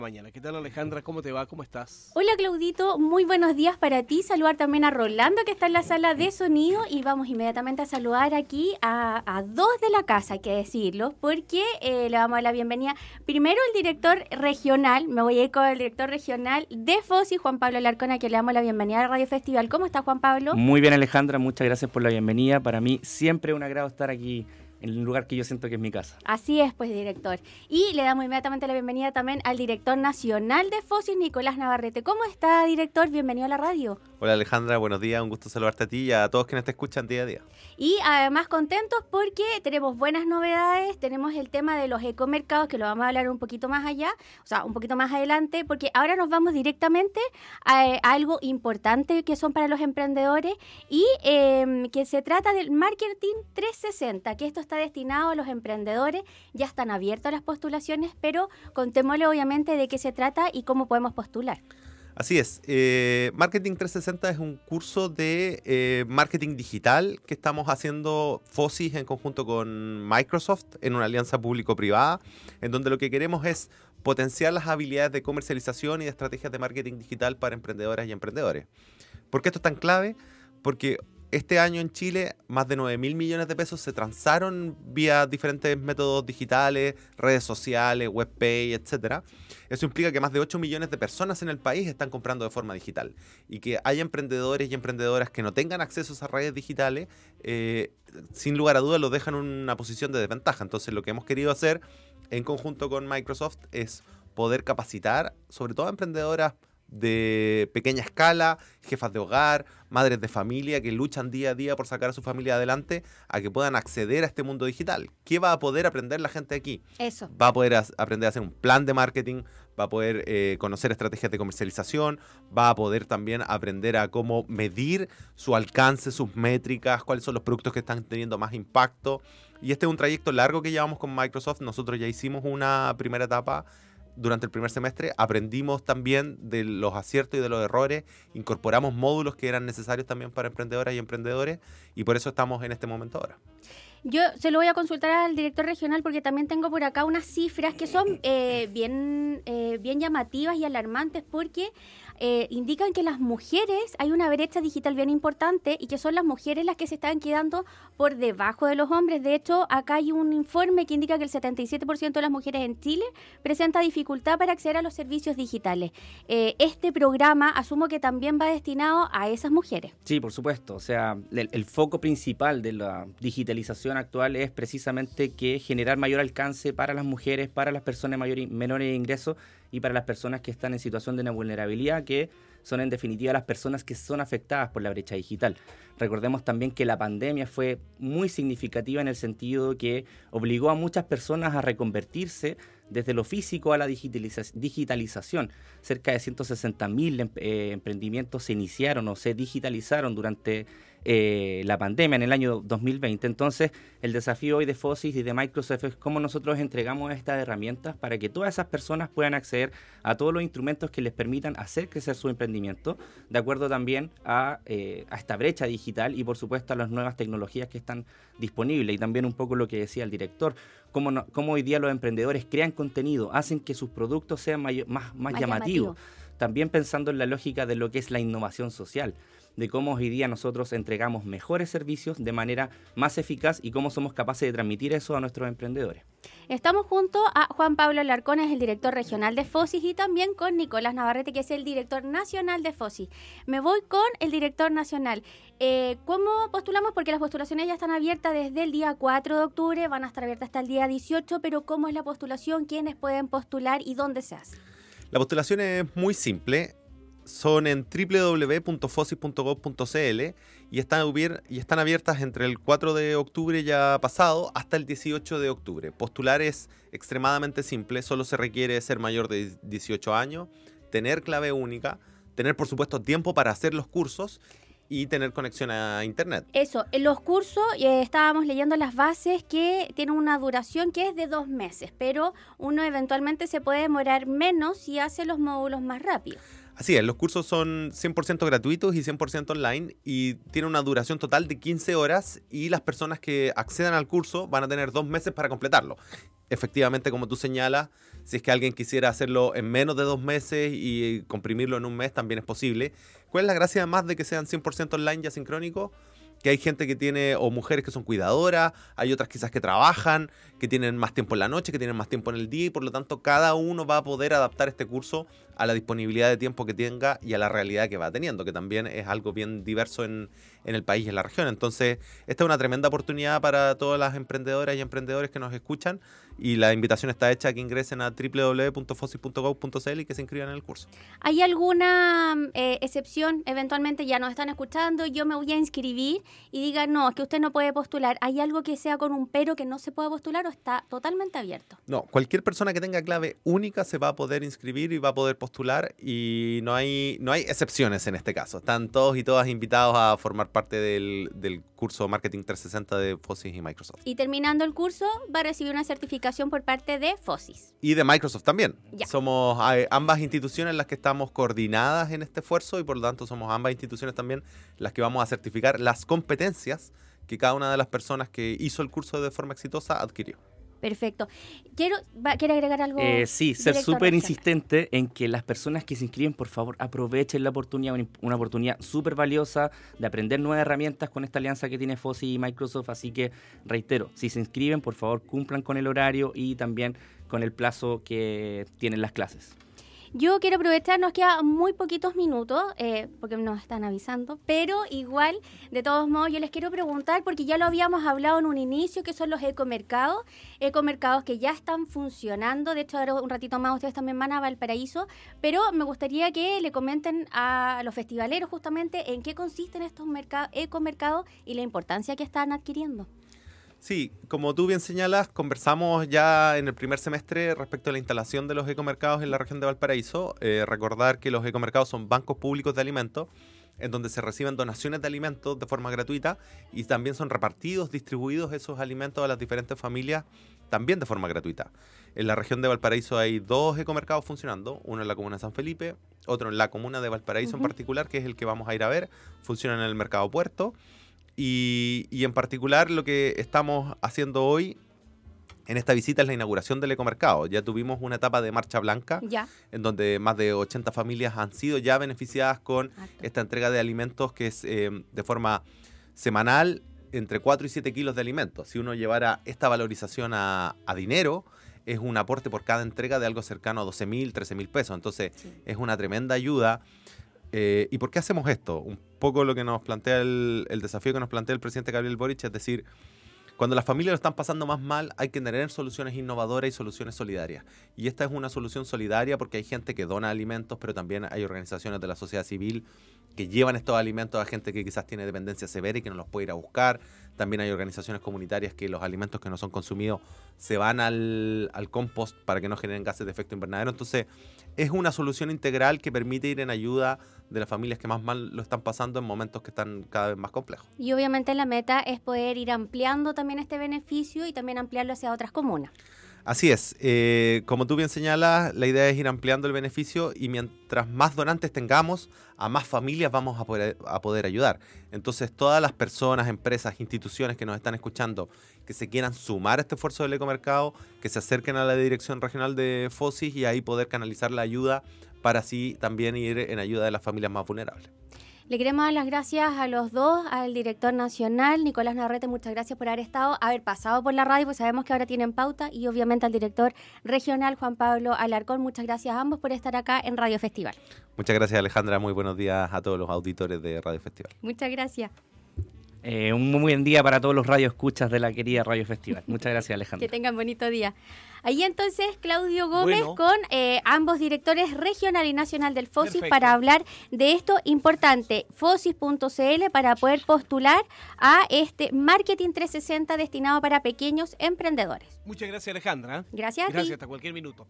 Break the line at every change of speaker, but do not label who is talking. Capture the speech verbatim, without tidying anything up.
Mañana. ¿Qué tal, Alejandra? ¿Cómo te va? ¿Cómo estás?
Hola, Claudito, muy buenos días para ti. Saludar también a Rolando, que está en la sala de sonido, y vamos inmediatamente a saludar aquí a, a dos de la casa, hay que decirlo, porque eh, le vamos a dar la bienvenida. Primero el director regional, me voy a ir con el director regional de FOSI, Juan Pablo Alarcón, a quien le damos la bienvenida a Radio Festival. ¿Cómo está, Juan Pablo?
Muy bien, Alejandra, muchas gracias por la bienvenida. Para mí siempre un agrado estar aquí en el lugar que yo siento que es mi casa.
Así es, pues, director. Y le damos inmediatamente la bienvenida también al director nacional de FOSI, Nicolás Navarrete. ¿Cómo está, director? Bienvenido a la radio.
Hola, Alejandra, buenos días, un gusto saludarte a ti y a todos quienes te escuchan día a día.
Y además contentos porque tenemos buenas novedades, tenemos el tema de los ecomercados, que lo vamos a hablar un poquito más allá, o sea, un poquito más adelante, porque ahora nos vamos directamente a, a algo importante que son para los emprendedores y eh, que se trata del Marketing trescientos sesenta, que esto está destinado a los emprendedores, ya están abiertas las postulaciones, pero contémosle obviamente de qué se trata y cómo podemos postular.
Así es, eh, Marketing trescientos sesenta es un curso de eh, marketing digital que estamos haciendo FOSI en conjunto con Microsoft en una alianza público-privada, en donde lo que queremos es potenciar las habilidades de comercialización y de estrategias de marketing digital para emprendedoras y emprendedores. ¿Por qué esto es tan clave? Porque este año en Chile más de nueve mil millones de pesos se transaron vía diferentes métodos digitales, redes sociales, webpay, etcétera. Eso implica que más de ocho millones de personas en el país están comprando de forma digital. Y que haya emprendedores y emprendedoras que no tengan acceso a esas redes digitales, eh, sin lugar a dudas lo dejan en una posición de desventaja. Entonces lo que hemos querido hacer en conjunto con Microsoft es poder capacitar sobre todo a emprendedoras de pequeña escala, jefas de hogar, madres de familia que luchan día a día por sacar a su familia adelante, a que puedan acceder a este mundo digital. ¿Qué va a poder aprender la gente aquí?
Eso.
Va a poder as- aprender a hacer un plan de marketing, va a poder eh, conocer estrategias de comercialización, va a poder también aprender a cómo medir su alcance, sus métricas, cuáles son los productos que están teniendo más impacto. Y este es un trayecto largo que llevamos con Microsoft. Nosotros ya hicimos una primera etapa durante el primer semestre, aprendimos también de los aciertos y de los errores, incorporamos módulos que eran necesarios también para emprendedoras y emprendedores, y por eso estamos en este momento ahora.
Yo se lo voy a consultar al director regional porque también tengo por acá unas cifras que son eh, bien, eh, bien llamativas y alarmantes porque eh, indican que las mujeres, hay una brecha digital bien importante y que son las mujeres las que se están quedando por debajo de los hombres. De hecho, acá hay un informe que indica que el setenta y siete por ciento de las mujeres en Chile presenta dificultad para acceder a los servicios digitales. Eh, este programa asumo que también va destinado a esas mujeres.
Sí, por supuesto. O sea, el, el foco principal de la digitalización actual es precisamente que generar mayor alcance para las mujeres, para las personas mayor, menores de ingresos y para las personas que están en situación de una vulnerabilidad, que son en definitiva las personas que son afectadas por la brecha digital. Recordemos también que la pandemia fue muy significativa en el sentido que obligó a muchas personas a reconvertirse desde lo físico a la digitaliza- digitalización. Cerca de ciento sesenta mil em- eh, emprendimientos se iniciaron o se digitalizaron durante eh, la pandemia en el año dos mil veinte. Entonces, el desafío hoy de FOSI y de Microsoft es cómo nosotros entregamos estas herramientas para que todas esas personas puedan acceder a todos los instrumentos que les permitan hacer crecer su emprendimiento, de acuerdo también a, eh, a esta brecha digital y, por supuesto, a las nuevas tecnologías que están disponibles. Y también un poco lo que decía el director, cómo, no, cómo hoy día los emprendedores crean contenido, hacen que sus productos sean mayo- más, más,
Más
llamativos.
llamativo.
También pensando en la lógica de lo que es la innovación social, de cómo hoy día nosotros entregamos mejores servicios de manera más eficaz y cómo somos capaces de transmitir eso a nuestros emprendedores.
Estamos junto a Juan Pablo Alarcón, es el director regional de FOSI, y también con Nicolás Navarrete, que es el director nacional de FOSI. Me voy con el director nacional. Eh, ¿Cómo postulamos? Porque las postulaciones ya están abiertas desde el día cuatro de octubre, van a estar abiertas hasta el día dieciocho, pero ¿cómo es la postulación? ¿Quiénes pueden postular y dónde se hace?
La postulación es muy simple. Son en doble u doble u doble u punto fosis punto gov punto c l y están, hubier- y están abiertas entre el cuatro de octubre ya pasado hasta el dieciocho de octubre. Postular es extremadamente simple, solo se requiere ser mayor de dieciocho años, tener clave única, tener por supuesto tiempo para hacer los cursos y tener conexión a internet.
Eso, en los cursos eh, estábamos leyendo las bases que tienen una duración que es de dos meses, pero uno eventualmente se puede demorar menos si hace los módulos más rápido.
Así es, los cursos son cien por ciento gratuitos y cien por ciento online y tienen una duración total de quince horas y las personas que accedan al curso van a tener dos meses para completarlo. efectivamente, como tú señalas, si es que alguien quisiera hacerlo en menos de dos meses y comprimirlo en un mes, también es posible. ¿Cuál es la gracia además de que sean cien por ciento online y asincrónicos? Que hay gente que tiene, o mujeres que son cuidadoras, hay otras quizás que trabajan, que tienen más tiempo en la noche, que tienen más tiempo en el día, y por lo tanto cada uno va a poder adaptar este curso a la disponibilidad de tiempo que tenga y a la realidad que va teniendo, que también es algo bien diverso en, en el país y en la región. Entonces, esta es una tremenda oportunidad para todas las emprendedoras y emprendedores que nos escuchan, y la invitación está hecha a que ingresen a doble u doble u doble u punto fosis punto gov punto c l y que se inscriban en el curso.
¿Hay alguna eh, excepción? Eventualmente ya nos están escuchando, yo me voy a inscribir y digan, no, es que usted no puede postular. ¿Hay algo que sea con un pero que no se pueda postular o está totalmente abierto?
No, cualquier persona que tenga clave única se va a poder inscribir y va a poder postular, y no hay, no hay excepciones en este caso. Están todos y todas invitados a formar parte del, del curso Marketing trescientos sesenta de Fosis y Microsoft.
Y terminando el curso va a recibir una certificación por parte de Fosis.
Y de Microsoft también.
Ya.
Somos eh, ambas instituciones las que estamos coordinadas en este esfuerzo, y por lo tanto somos ambas instituciones también las que vamos a certificar las competencias que cada una de las personas que hizo el curso de forma exitosa adquirió.
Perfecto. Quiero, va, ¿Quiere agregar algo?
Eh, sí, ser
director
súper
regional?
insistente en que las personas que se inscriben, por favor, aprovechen la oportunidad, una, una oportunidad súper valiosa de aprender nuevas herramientas con esta alianza que tiene Fosis y Microsoft. Así que, reitero, si se inscriben, por favor, cumplan con el horario y también con el plazo que tienen las clases.
Yo quiero aprovechar, nos quedan muy poquitos minutos, eh, porque nos están avisando, pero igual, de todos modos, yo les quiero preguntar, porque ya lo habíamos hablado en un inicio, que son los ecomercados, ecomercados que ya están funcionando. De hecho, ahora un ratito más ustedes también van a Valparaíso, pero me gustaría que le comenten a los festivaleros justamente en qué consisten estos mercados, ecomercados y la importancia que están adquiriendo.
Sí, como tú bien señalas, conversamos ya en el primer semestre respecto a la instalación de los ecomercados en la región de Valparaíso. Eh, recordar que los ecomercados son bancos públicos de alimentos, en donde se reciben donaciones de alimentos de forma gratuita, y también son repartidos, distribuidos esos alimentos a las diferentes familias también de forma gratuita. En la región de Valparaíso hay dos ecomercados funcionando, uno en la comuna de San Felipe, otro en la comuna de Valparaíso uh-huh. en particular, que es el que vamos a ir a ver. Funciona en el Mercado Puerto. Y, y en particular lo que estamos haciendo hoy en esta visita es la inauguración del ecomercado. Ya tuvimos una etapa de marcha blanca,
ya.
en donde más de ochenta familias han sido ya beneficiadas con
Exacto.
esta entrega de alimentos, que es eh, de forma semanal entre cuatro y siete kilos de alimentos. Si uno llevara esta valorización a, a dinero, es un aporte por cada entrega de algo cercano a doce mil, trece mil pesos. Entonces
Sí.
es una tremenda ayuda. Eh, ¿Y por qué hacemos esto? Un poco lo que nos plantea el, el desafío que nos plantea el presidente Gabriel Boric, es decir, cuando las familias lo están pasando más mal, hay que tener soluciones innovadoras y soluciones solidarias. Y esta es una solución solidaria porque hay gente que dona alimentos, pero también hay organizaciones de la sociedad civil que llevan estos alimentos a gente que quizás tiene dependencia severa y que no los puede ir a buscar. También hay organizaciones comunitarias que los alimentos que no son consumidos se van al, al compost para que no generen gases de efecto invernadero. Entonces, es una solución integral que permite ir en ayuda de las familias que más mal lo están pasando en momentos que están cada vez más complejos.
Y obviamente la meta es poder ir ampliando también este beneficio y también ampliarlo hacia otras comunas.
Así es, eh, como tú bien señalas, la idea es ir ampliando el beneficio, y mientras más donantes tengamos, a más familias vamos a poder, a poder ayudar. Entonces, todas las personas, empresas, instituciones que nos están escuchando, que se quieran sumar a este esfuerzo del ecomercado, que se acerquen a la Dirección Regional de Fosis y ahí poder canalizar la ayuda para así también ir en ayuda de las familias más vulnerables.
Le queremos dar las gracias a los dos, al director nacional, Nicolás Navarrete, muchas gracias por haber estado, haber pasado por la radio, pues sabemos que ahora tienen pauta, y obviamente al director regional, Juan Pablo Alarcón, muchas gracias a ambos por estar acá en Radio Festival.
Muchas gracias, Alejandra, muy buenos días a todos los auditores de Radio Festival.
Muchas gracias.
Eh, un muy buen día para todos los radioescuchas de la querida Radio Festival. Muchas gracias, Alejandra.
Que tengan bonito día. Ahí entonces Claudio Gómez
Bueno.
con eh, ambos directores regional y nacional del Fosis.
Perfecto.
Para hablar de esto importante, fosis punto c l, para poder postular a este Marketing trescientos sesenta destinado para pequeños emprendedores.
Muchas gracias, Alejandra.
Gracias a ti.
Gracias, hasta cualquier minuto.